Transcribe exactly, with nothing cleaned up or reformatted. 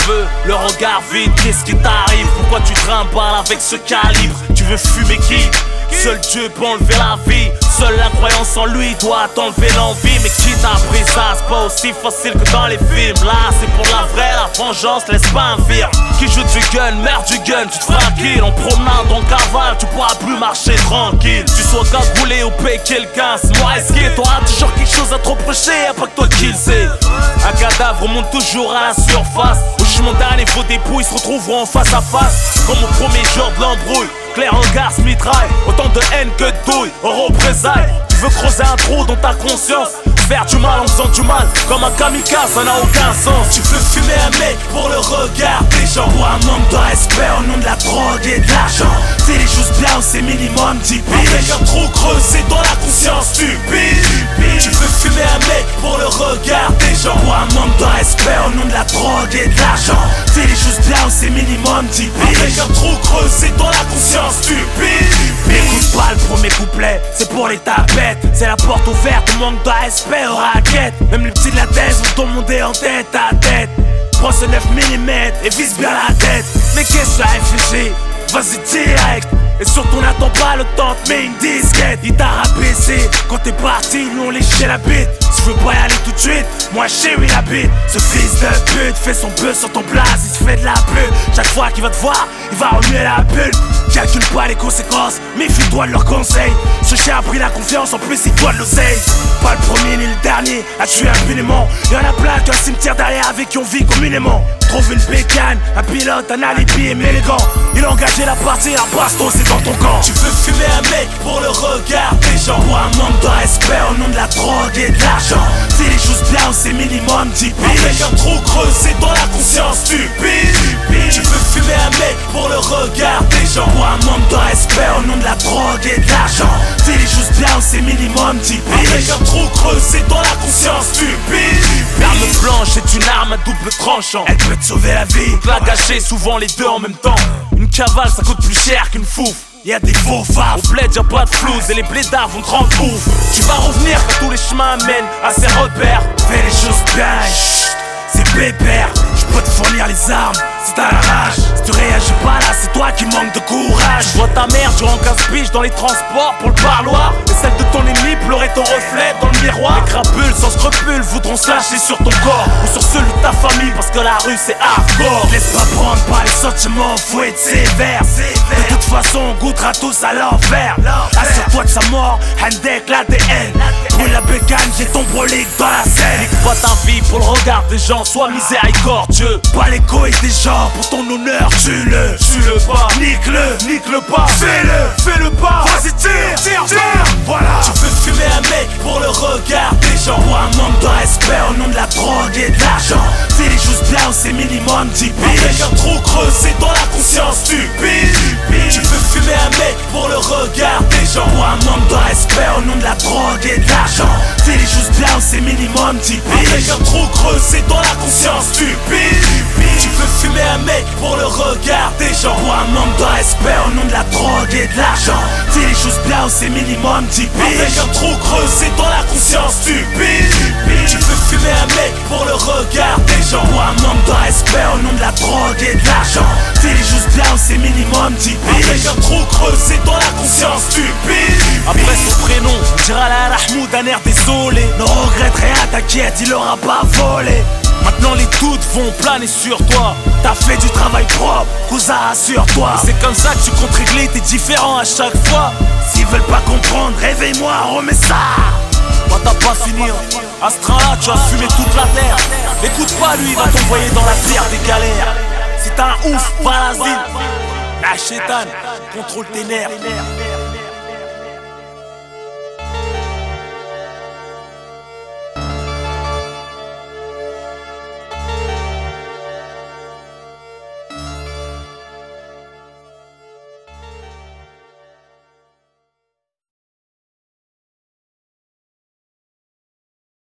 veux le regard vide, qu'est-ce qui t'arrive? Pourquoi tu trimbales avec ce calibre? Tu veux fumer qui? Seul Dieu peut enlever la vie. Seule la croyance en lui doit t'enlever l'envie. Mais qui t'a appris ça? C'est pas aussi facile que dans les films. Là c'est pour la vraie, la vengeance laisse pas infirme. Qui joue du gun, merde du gun, tu te feras kill. En promenade, en cavale, tu pourras plus marcher tranquille. Tu sois cagoulé ou paye quelqu'un, c'est moi esquive. T'auras toujours quelque chose à te reprocher, y'a pas que toi qui le sais. Un cadavre monte toujours à la surface. Au jugement dernier, vos dépouilles se retrouveront face à face. Comme au premier jour de l'embrouille, clair regard se mitraille. Autant de haine que de douille, en représailles. Tu veux creuser un trou dans ta conscience, faire du mal en faisant du mal, comme un kamikaze, ça n'a aucun sens. Tu veux fumer un mec pour le regard des gens, pour un manque de respect au nom de la drogue et de l'argent. C'est les choses bien, c'est minimum dix piges. Avec un trou creux, c'est dans la conscience stupide. Tu veux fumer un mec pour le regard des gens, pour un manque de respect au nom de la drogue et de l'argent. C'est les choses bien, c'est minimum dix piges. Avec un trou creux, c'est dans la conscience stupide. Écoute pas le premier couplet, c'est pour les tapettes. C'est la porte ouverte, manque de respect aux raquettes. Même les petits de la thèse vont ton monter en tête à tête. Prends ce neuf millimètres et vise bien la tête. Mais qu'est-ce que tu as réfléchi? Vas-y direct. Et surtout n'attends pas le temps, te mets une disquette. Il t'a rabaissé, quand t'es parti, nous on léchait la bite. Si je veux pas y aller tout de suite, moi chez lui la bite. Ce fils de pute fait son buzz sur ton blaze, il se fait de la pute. Chaque fois qu'il va te voir, il va remuer la bulle. Calcule pas les conséquences, méfie-toi de leurs conseils. Ce chien a pris la confiance, en plus il doit de l'oseille. Pas le premier ni le dernier à tuer impunément. Y'en a plein qu'un cimetière derrière avec qui on vit communément. Trouve une bécane, un pilote, un alibi élégant. Il a engagé la partie, un baston c'est dans ton camp. Tu veux fumer un mec pour le regard des gens, pour un manque de respect au nom de la drogue et de l'argent. C'est les choses bien, c'est minimum dix piges. Avec un trou creux, c'est dans la conscience stupide. Tu veux fumer un mec pour le regard des gens, pour un manque de respect au nom de la drogue et de l'argent. C'est les choses bien, c'est minimum dix piges. Avec un trou creux, c'est dans la conscience stupide. L'arme blanche est une arme à double tranchant. Elle peut te sauver la vie, la gâcher souvent les deux en même temps. Une cavale ça coûte plus cher qu'une fouf. Y'a des faux faves, au bled y'a pas de flouze et les blédards vont te rendre ouf. Tu vas revenir quand tous les chemins mènent à ces repères. Fais les choses bien, chut, c'est pépère. Je peux te fournir les armes si t'as la rage. Si tu réagis pas là, c'est toi qui manques de courage. Je vois ta mère durant quinze piges dans les transports pour le parloir. Et celle de ton ennemi pleurer ton reflet dans le miroir. Les crapules sans scrupules voudront se lâcher sur ton corps ou sur celui de ta famille parce que la rue c'est hardcore. Laisse pas prendre par les sentiments, faut être sévère. De toute façon on goûtera tous à l'enfer. Assure-toi de sa mort, Handek l'A D N. Brûle la bécane, j'ai ton brolique dans la scène. Nique pas ta vie pour le regard des gens, sois miséricordieux. Pas les couilles des gens, pour ton honneur, tue-le. Tue-le pas, nique-le, nique-le pas. Fais-le, fais-le pas. Vas-y tire, tire, tire. Voilà. Tu veux fumer un mec pour le regard des gens, pour un manque de respect au nom de la drogue et de l'argent. C'est les choses bien, c'est minimum dix piges. Avec un trou creux, c'est dans la conscience stupide. Tu veux fumer un mec pour le regard des gens, pour un manque de respect au nom de la drogue et de l'argent. C'est les choses bien, c'est minimum dix piges. Avec un trou creux, c'est dans la conscience stupide. Tu veux fumer un mec pour le regard des gens, pour un manque de respect au nom de la drogue et de l'argent. C'est les choses bien, c'est minimum dix piges. Avec un trou creux, c'est dans la conscience stupide. Tu veux fumer un mec pour le regard des gens, pour un manque de respect au nom de la drogue et de l'argent. C'est les choses bien, c'est minimum dix piges. Avec un trou creux, c'est dans la conscience stupide. Après son prénom, on dira la Rahmoud d'un air désolé. Ne regrette rien, t'inquiète, il aura pas volé. Maintenant les doutes vont planer sur toi. T'as fait du travail propre, cousin rassure-toi. C'est comme ça que tu comptes régler, t'es différent à chaque fois. S'ils veulent pas comprendre, réveille-moi, remets ça. Moi t'as pas fini, à ce train-là tu as fumé toute la terre. Écoute pas lui, il va t'envoyer dans la terre des galères. Si t'as un ouf, va à l'asile. La chétane, contrôle tes nerfs.